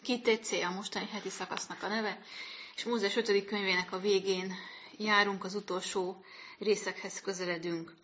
KTC a mostani heti szakasznak a neve, és Mózes 5. könyvének a végén járunk, az utolsó részekhez közeledünk.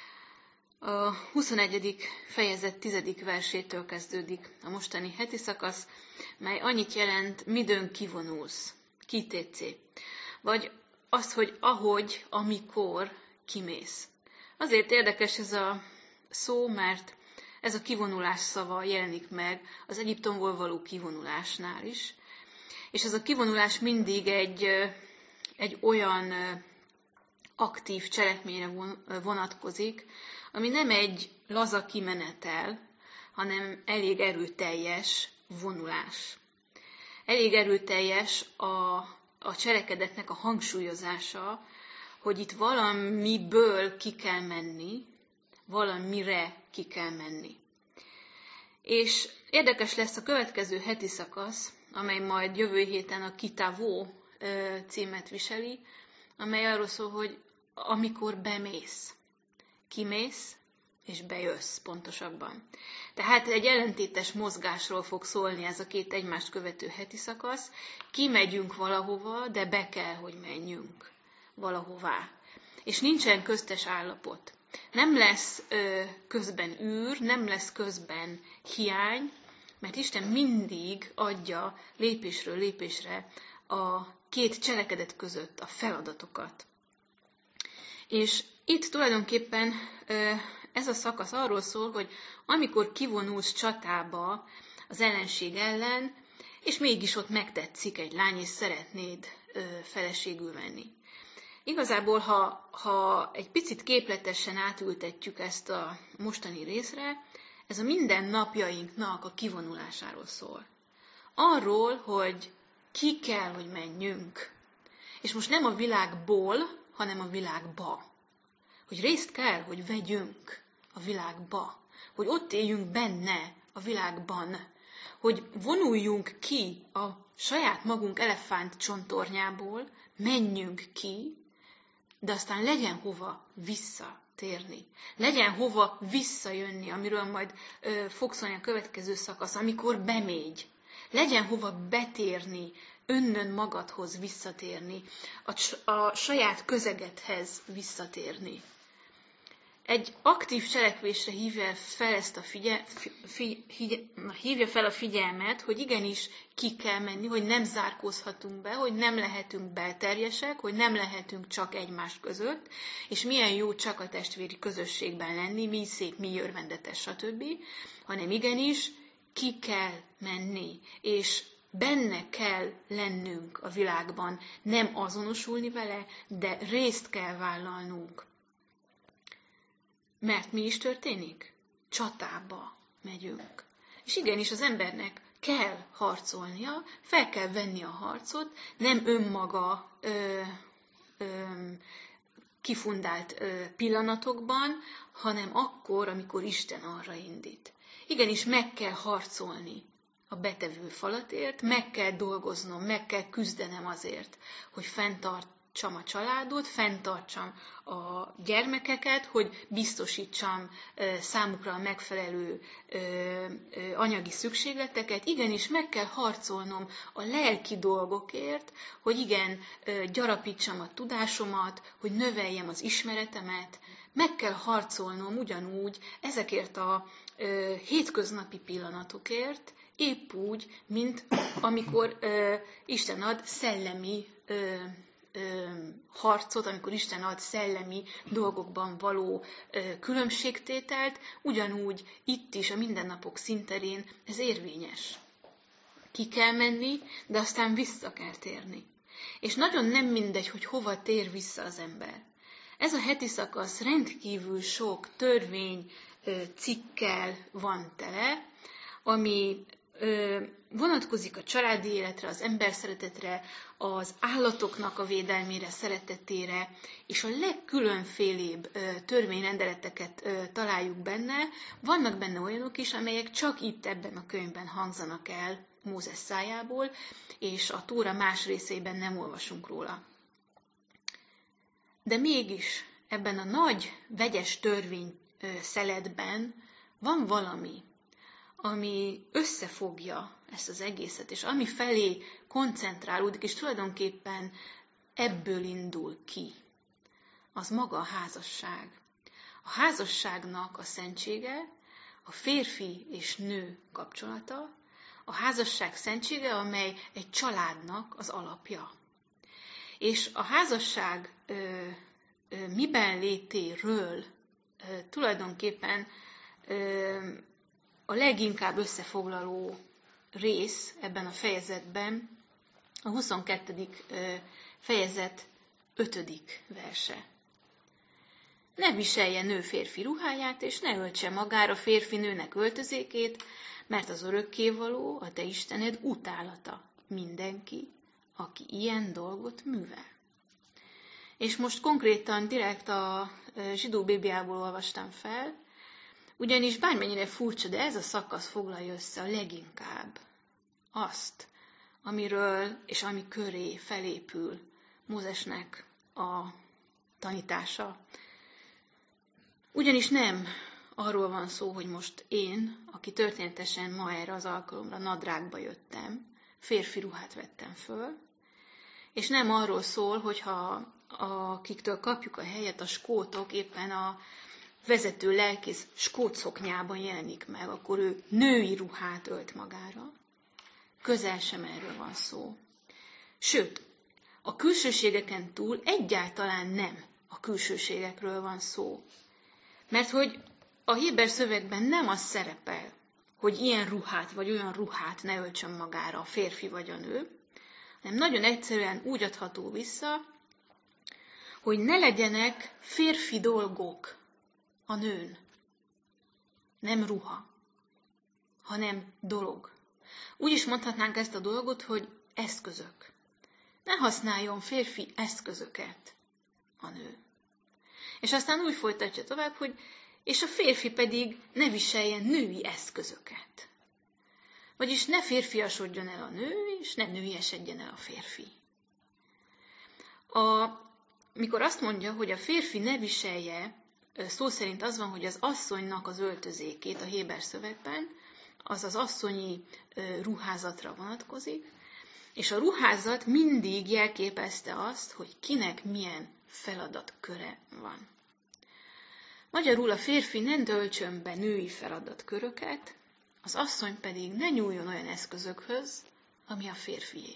A 21. fejezet 10. versétől kezdődik a mostani heti szakasz, mely annyit jelent, midőn kivonulsz, KTC, vagy azt, hogy ahogy, amikor kimész. Azért érdekes ez a szó, mert ez a kivonulás szava jelenik meg az Egyiptomból való kivonulásnál is. És ez a kivonulás mindig egy olyan aktív cselekményre vonatkozik, ami nem egy laza kimenetel, hanem elég erőteljes vonulás. Elég erőteljes a cselekedetnek a hangsúlyozása, hogy itt valamiből ki kell menni, valamire ki kell menni. És érdekes lesz a következő heti szakasz, amely majd jövő héten a Kitavó címet viseli, amely arról szól, hogy amikor bemész, kimész és bejössz pontosabban. Tehát egy ellentétes mozgásról fog szólni ez a két egymást követő heti szakasz. Kimegyünk valahova, de be kell, hogy menjünk valahová. És nincsen köztes állapot. Nem lesz közben űr, nem lesz közben hiány, mert Isten mindig adja lépésről lépésre a két cselekedet között a feladatokat. És itt tulajdonképpen ez a szakasz arról szól, hogy amikor kivonulsz csatába az ellenség ellen, és mégis ott megtetszik egy lány, és szeretnéd feleségül venni. Igazából, ha egy picit képletesen átültetjük ezt a mostani részre, ez a mindennapjainknak a kivonulásáról szól. Arról, hogy ki kell, hogy menjünk. És most nem a világból, hanem a világba. Hogy részt kell, hogy vegyünk a világba. Hogy ott éljünk benne a világban. Hogy vonuljunk ki a saját magunk elefántcsontornyából, menjünk ki, de aztán legyen hova visszatérni. Legyen hova visszajönni, amiről majd fog szólni a következő szakasz, amikor bemégy. Legyen hova betérni, önnön magadhoz visszatérni, a saját közegedhez visszatérni. Egy aktív cselekvésre hívja fel a figyelmet, hogy igenis ki kell menni, hogy nem zárkózhatunk be, hogy nem lehetünk belterjesek, hogy nem lehetünk csak egymás között, és milyen jó csak a testvéri közösségben lenni, mi szép, mi örvendetes, stb., hanem igenis ki kell menni, és benne kell lennünk a világban, nem azonosulni vele, de részt kell vállalnunk. Mert mi is történik? Csatába megyünk. És igenis az embernek kell harcolnia, fel kell venni a harcot, nem önmaga kifundált pillanatokban, hanem akkor, amikor Isten arra indít. Igenis meg kell harcolni a betevő falatért, meg kell dolgoznom, meg kell küzdenem azért, hogy fenntartsam a családot, fenntartsam a gyermekeket, hogy biztosítsam számukra a megfelelő anyagi szükségleteket. Igenis meg kell harcolnom a lelki dolgokért, hogy igen, gyarapítsam a tudásomat, hogy növeljem az ismeretemet. Meg kell harcolnom ugyanúgy ezekért a hétköznapi pillanatokért, épp úgy, mint amikor Isten ad szellemi harcot, amikor Isten ad szellemi dolgokban való különbségtételt, ugyanúgy itt is a mindennapok színterén ez érvényes. Ki kell menni, de aztán vissza kell térni. És nagyon nem mindegy, hogy hova tér vissza az ember. Ez a heti szakasz rendkívül sok törvény cikkel van tele, ami vonatkozik a családi életre, az emberszeretetre, az állatoknak a védelmére, szeretetére, és a legkülönfélébb törvényrendeleteket találjuk benne. Vannak benne olyanok is, amelyek csak itt ebben a könyvben hangzanak el Mózes szájából, és a Tóra más részeiben nem olvasunk róla. De mégis ebben a nagy, vegyes törvény szeletben van valami, ami összefogja ezt az egészet, és ami felé koncentrálódik, és tulajdonképpen ebből indul ki, az maga a házasság. A házasságnak a szentsége, a férfi és nő kapcsolata, a házasság szentsége, amely egy családnak az alapja. És a házasság miben létéről tulajdonképpen a leginkább összefoglaló rész ebben a fejezetben a 22. fejezet 5. verse. Ne viselje nő férfi ruháját, és ne öltse magára férfi nőnek öltözékét, mert az örökkévaló, a te Istened utálata mindenki, aki ilyen dolgot művel. És most konkrétan direkt a zsidó Bibliából olvastam fel, ugyanis bármennyire furcsa, de ez a szakasz foglalja össze a leginkább azt, amiről és ami köré felépül Mózesnek a tanítása. Ugyanis nem arról van szó, hogy most én, aki történetesen ma erre az alkalomra nadrágba jöttem, férfi ruhát vettem föl, és nem arról szól, hogyha akiktől kapjuk a helyet, a skótok éppen a vezető lelkész skót szoknyában jelenik meg, akkor ő női ruhát ölt magára. Közel sem erről van szó. Sőt, a külsőségeken túl egyáltalán nem a külsőségekről van szó. Mert hogy a héber szövegben nem az szerepel, hogy ilyen ruhát vagy olyan ruhát ne öltsön magára a férfi vagy a nő, hanem nagyon egyszerűen úgy adható vissza, hogy ne legyenek férfi dolgok a nőn. Nem ruha, hanem dolog. Úgy is mondhatnánk ezt a dolgot, hogy eszközök. Ne használjon férfi eszközöket a nő. És aztán úgy folytatja tovább, hogy és a férfi pedig ne viseljen női eszközöket. Vagyis ne férfiasodjon el a nő, és ne nőiesedjen el a férfi. Mikor azt mondja, hogy a férfi ne viselje, szó szerint az van, hogy az asszonynak az öltözékét a héber szövegben, az az asszonyi ruházatra vonatkozik, és a ruházat mindig jelképezte azt, hogy kinek milyen feladatköre van. Magyarul a férfi ne töltsön be női feladatköröket, az asszony pedig ne nyúljon olyan eszközökhöz, ami a férfié.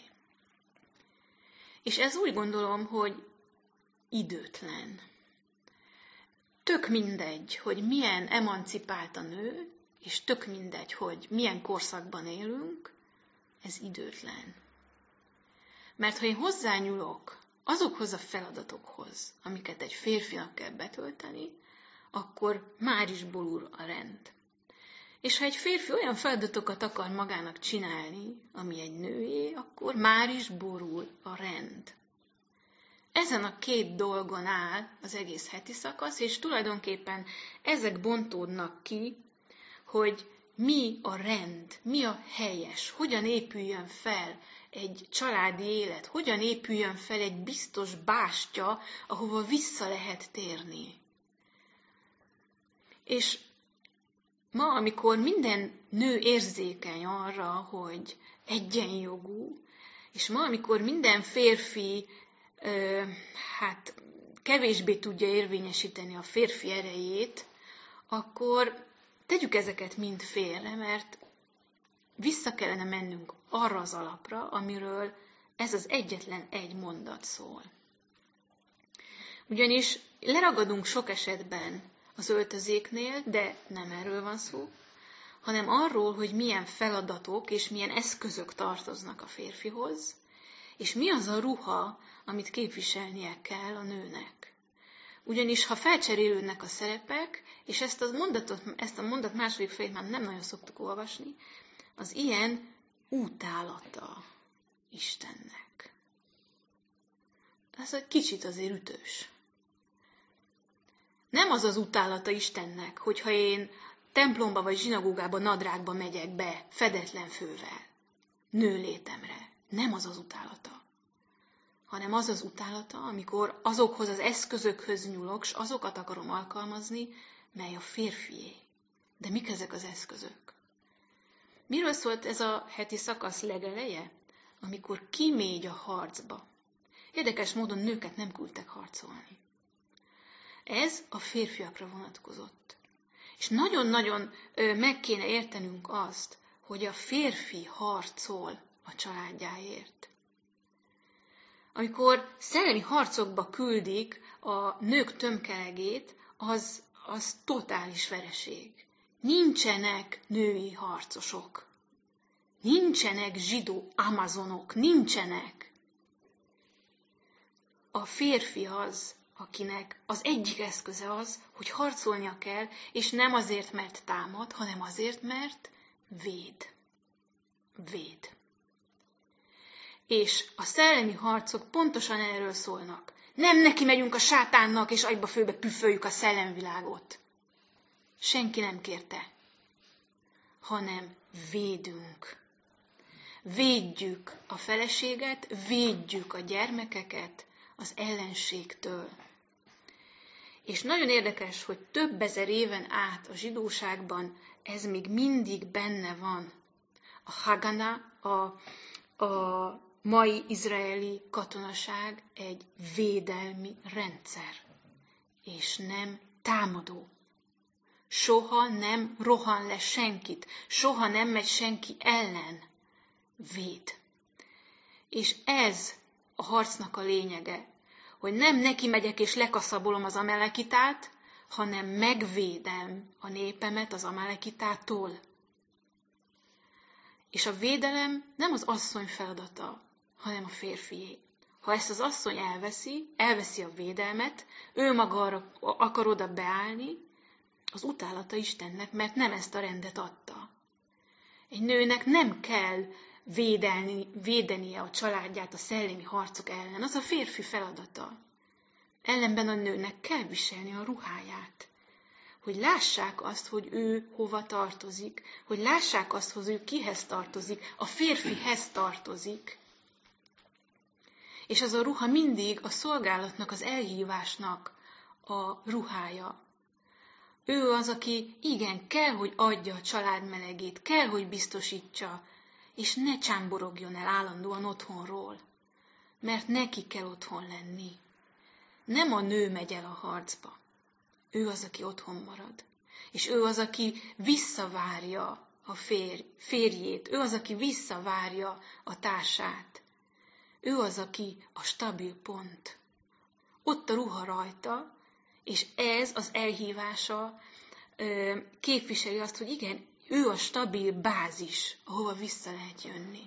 És ez úgy gondolom, hogy időtlen. Tök mindegy, hogy milyen emancipált a nő, és tök mindegy, hogy milyen korszakban élünk, ez időtlen. Mert ha én hozzányúlok azokhoz a feladatokhoz, amiket egy férfinak kell betölteni, akkor már is borul a rend. És ha egy férfi olyan feladatokat akar magának csinálni, ami egy nőé, akkor már is borul a rend. Ezen a két dolgon áll az egész heti szakasz, és tulajdonképpen ezek bontódnak ki, hogy mi a rend, mi a helyes, hogyan épüljön fel egy családi élet, hogyan épüljön fel egy biztos bástya, ahova vissza lehet térni. És ma, amikor minden nő érzékeny arra, hogy egyenjogú, és ma, amikor minden férfi kevésbé tudja érvényesíteni a férfi erejét, akkor tegyük ezeket mind félre, mert vissza kellene mennünk arra az alapra, amiről ez az egyetlen egy mondat szól. Ugyanis leragadunk sok esetben az öltözéknél, de nem erről van szó, hanem arról, hogy milyen feladatok és milyen eszközök tartoznak a férfihoz, és mi az a ruha, amit képviselnie kell a nőnek. Ugyanis, ha felcserélődnek a szerepek, és ezt a mondat második felét már nem nagyon szoktuk olvasni, az ilyen utálata Istennek. Ez egy kicsit azért ütős. Nem az az utálata Istennek, hogyha én templomba vagy zsinagógába nadrágba megyek be fedetlen fővel, nőlétemre. Nem az az utálata. Hanem az az utálata, amikor azokhoz az eszközökhöz nyúlok, s azokat akarom alkalmazni, mely a férfié. De mik ezek az eszközök? Miről szólt ez a heti szakasz legeleje? Amikor kimégy a harcba. Érdekes módon nőket nem küldtek harcolni. Ez a férfiakra vonatkozott. És nagyon-nagyon meg kéne értenünk azt, hogy a férfi harcol a családjáért. Amikor szellemi harcokba küldik a nők tömkelegét, az totális vereség. Nincsenek női harcosok. Nincsenek zsidó amazonok. Nincsenek. A férfi az, akinek az egyik eszköze az, hogy harcolnia kell, és nem azért, mert támad, hanem azért, mert véd. Véd. És a szellemi harcok pontosan erről szólnak. Nem neki megyünk a sátánnak, és agyba főbe püföljük a szellemvilágot. Senki nem kérte, hanem védünk. Védjük a feleséget, védjük a gyermekeket az ellenségtől. És nagyon érdekes, hogy több ezer éven át a zsidóságban ez még mindig benne van. A Hagana, a mai izraeli katonaság egy védelmi rendszer, és nem támadó. Soha nem rohan le senkit, soha nem megy senki ellen. Véd. És ez a harcnak a lényege, hogy nem neki megyek és lekaszabolom az amalekitát, hanem megvédem a népemet az amalekitától. És a védelem nem az asszony feladata, hanem a férfié. Ha ezt az asszony elveszi a védelmet, ő maga akar oda beállni, az utálata Istennek, mert nem ezt a rendet adta. Egy nőnek nem kell védenie a családját a szellemi harcok ellen, az a férfi feladata. Ellenben a nőnek kell viselni a ruháját, hogy lássák azt, hogy ő hova tartozik, hogy lássák azt, hogy ő kihez tartozik, a férfihez tartozik. És az a ruha mindig a szolgálatnak, az elhívásnak a ruhája. Ő az, aki igen, kell, hogy adja a család melegét, kell, hogy biztosítsa, és ne csámborogjon el állandóan otthonról, mert neki kell otthon lenni. Nem a nő megy el a harcba. Ő az, aki otthon marad. És ő az, aki visszavárja a férjét. Ő az, aki visszavárja a társát. Ő az, aki a stabil pont. Ott a ruha rajta, és ez az elhívása képviseli azt, hogy igen, ő a stabil bázis, ahova vissza lehet jönni.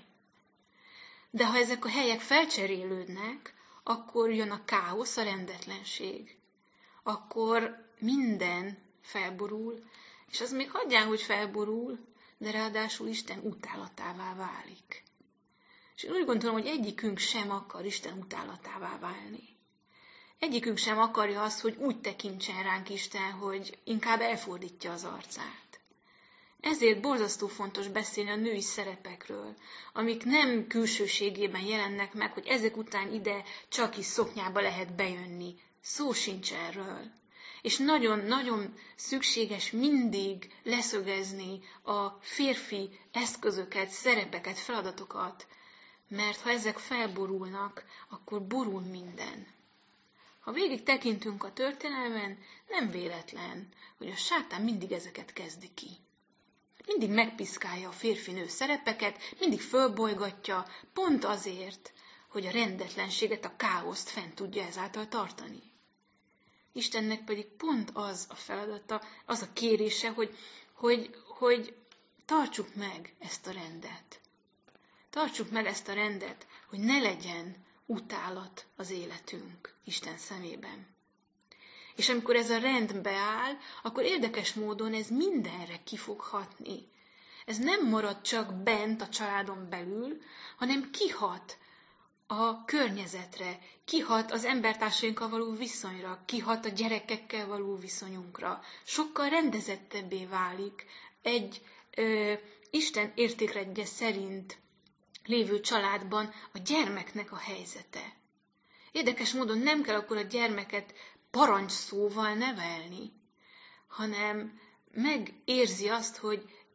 De ha ezek a helyek felcserélődnek, akkor jön a káosz, a rendetlenség. Akkor minden felborul, és az még hagyján, hogy felborul, de ráadásul Isten utálatává válik. És én úgy gondolom, hogy egyikünk sem akar Isten utálatává válni. Egyikünk sem akarja azt, hogy úgy tekintsen ránk Isten, hogy inkább elfordítja az arcát. Ezért borzasztó fontos beszélni a női szerepekről, amik nem külsőségében jelennek meg, hogy ezek után ide csak is szoknyába lehet bejönni. Szó sincs erről. És nagyon-nagyon szükséges mindig leszögezni a férfi eszközöket, szerepeket, feladatokat, mert ha ezek felborulnak, akkor borul minden. Ha végig tekintünk a történelmen, nem véletlen, hogy a sátán mindig ezeket kezdi ki. Mindig megpiszkálja a férfi-nő szerepeket, mindig fölbolygatja, pont azért, hogy a rendetlenséget, a káoszt fent tudja ezáltal tartani. Istennek pedig pont az a feladata, az a kérése, hogy tartsuk meg ezt a rendet. Tartsuk meg ezt a rendet, hogy ne legyen utálat az életünk Isten szemében. És amikor ez a rend beáll, akkor érdekes módon ez mindenre ki fog hatni. Ez nem marad csak bent a családon belül, hanem kihat a környezetre, kihat az embertársainkkal való viszonyra, kihat a gyerekekkel való viszonyunkra. Sokkal rendezettebbé válik egy Isten értékrendje szerint lévő családban a gyermeknek a helyzete. Érdekes módon nem kell akkor a gyermeket parancsszóval nevelni, hanem megérzi azt, hogy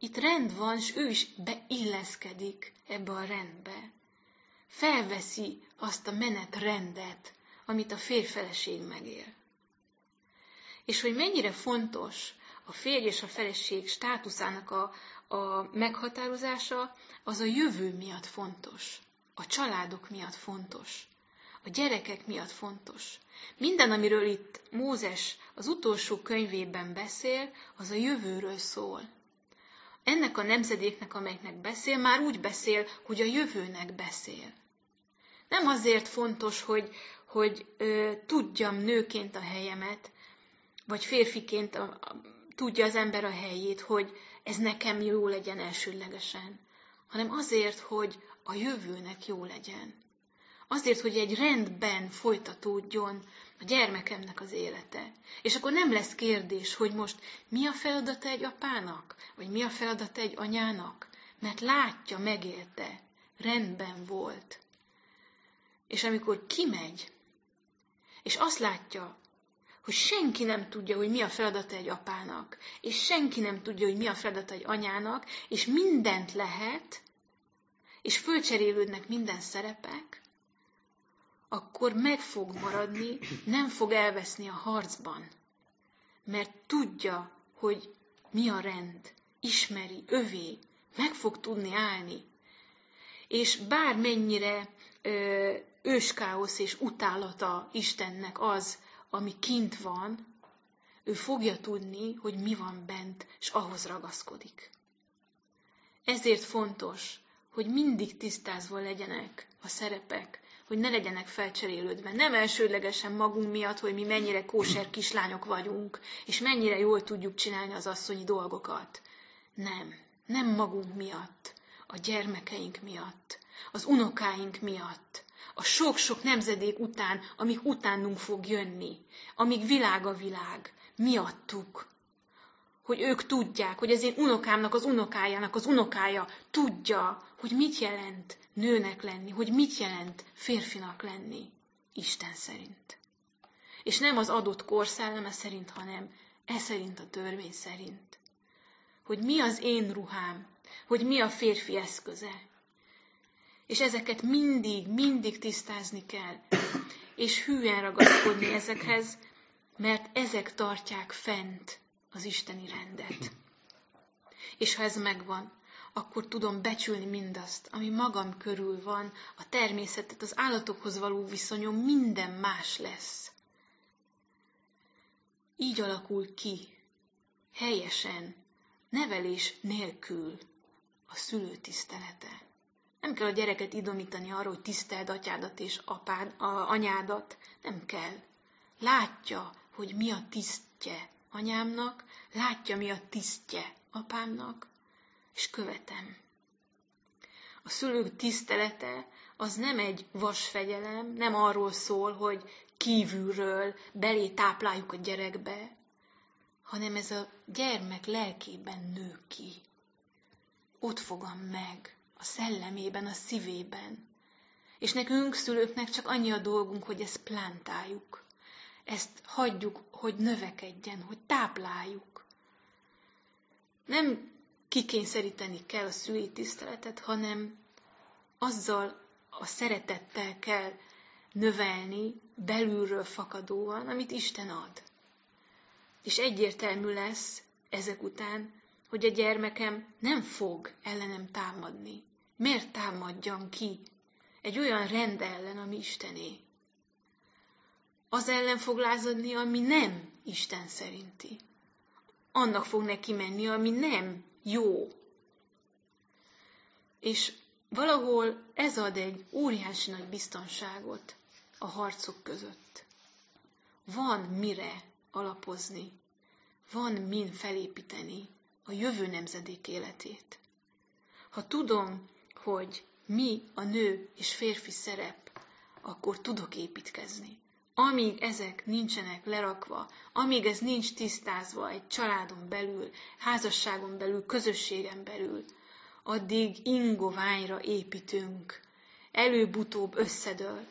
itt rend van, és ő is beilleszkedik ebbe a rendbe. Felveszi azt a menetrendet, amit a férj-feleség megél. És hogy mennyire fontos a férj és a feleség státuszának a meghatározása, az a jövő miatt fontos, a családok miatt fontos, a gyerekek miatt fontos. Minden, amiről itt Mózes az utolsó könyvében beszél, az a jövőről szól. Ennek a nemzedéknek, amelynek beszél, már úgy beszél, hogy a jövőnek beszél. Nem azért fontos, hogy tudjam nőként a helyemet, vagy férfiként tudja az ember a helyét, hogy ez nekem jó legyen elsődlegesen, hanem azért, hogy a jövőnek jó legyen. Azért, hogy egy rendben folytatódjon a gyermekemnek az élete. És akkor nem lesz kérdés, hogy most mi a feladata egy apának, vagy mi a feladata egy anyának, mert látja, megélte, rendben volt. És amikor kimegy, és azt látja, hogy senki nem tudja, hogy mi a feladata egy apának, és senki nem tudja, hogy mi a feladata egy anyának, és mindent lehet, és fölcserélődnek minden szerepek, akkor meg fog maradni, nem fog elveszni a harcban, mert tudja, hogy mi a rend, ismeri, övé, meg fog tudni állni. És bármennyire őskáosz és utálata Istennek az, ami kint van, ő fogja tudni, hogy mi van bent, és ahhoz ragaszkodik. Ezért fontos, hogy mindig tisztázva legyenek a szerepek, hogy ne legyenek felcserélődve. Nem elsődlegesen magunk miatt, hogy mi mennyire kóser kislányok vagyunk, és mennyire jól tudjuk csinálni az asszonyi dolgokat. Nem magunk miatt, a gyermekeink miatt, az unokáink miatt, a sok-sok nemzedék után, amíg utánunk fog jönni, amíg világ a világ, miattuk. Hogy ők tudják, hogy az én unokámnak, az unokájának az unokája tudja, hogy mit jelent nőnek lenni, hogy mit jelent férfinak lenni, Isten szerint. És nem az adott kor szelleme szerint, hanem szerint a törvény szerint. Hogy mi az én ruhám, hogy mi a férfi eszköze. És ezeket mindig tisztázni kell, és hűen ragaszkodni ezekhez, mert ezek tartják fent az isteni rendet. És ha ez megvan, akkor tudom becsülni mindazt, ami magam körül van, a természetet, az állatokhoz való viszonyom, minden más lesz. Így alakul ki, helyesen, nevelés nélkül a szülő tisztelete. Nem kell a gyereket idomítani arra, hogy tiszteld atyádat és anyádat. Nem kell. Látja, hogy mi a tisztje anyámnak, látja, mi a tisztje apámnak, és követem. A szülők tisztelete az nem egy vasfegyelem, nem arról szól, hogy kívülről belé tápláljuk a gyerekbe, hanem ez a gyermek lelkében nő ki. Ott fogam meg, a szellemében, a szívében. És nekünk, szülőknek csak annyi a dolgunk, hogy ezt plántáljuk. Ezt hagyjuk, hogy növekedjen, hogy tápláljuk. Nem kikényszeríteni kell a szülői tiszteletet, hanem azzal a szeretettel kell növelni, belülről fakadóan, amit Isten ad. És egyértelmű lesz ezek után, hogy a gyermekem nem fog ellenem támadni. Miért támadjam ki egy olyan rend ellen, ami Istené? Az ellen fog lázadni, ami nem Isten szerinti. Annak fog neki menni, ami nem jó. És valahol ez ad egy óriási nagy biztonságot a harcok között. Van mire alapozni, van min felépíteni a jövő nemzedék életét. Ha tudom, hogy mi a nő és férfi szerep, akkor tudok építkezni. Amíg ezek nincsenek lerakva, amíg ez nincs tisztázva egy családon belül, házasságon belül, közösségen belül, addig ingoványra építünk, előbb-utóbb összedől.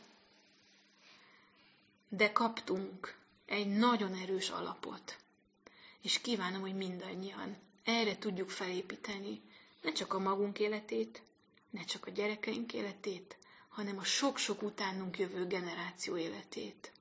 De kaptunk egy nagyon erős alapot, és kívánom, hogy mindannyian erre tudjuk felépíteni ne csak a magunk életét, ne csak a gyerekeink életét, hanem a sok-sok utánunk jövő generáció életét.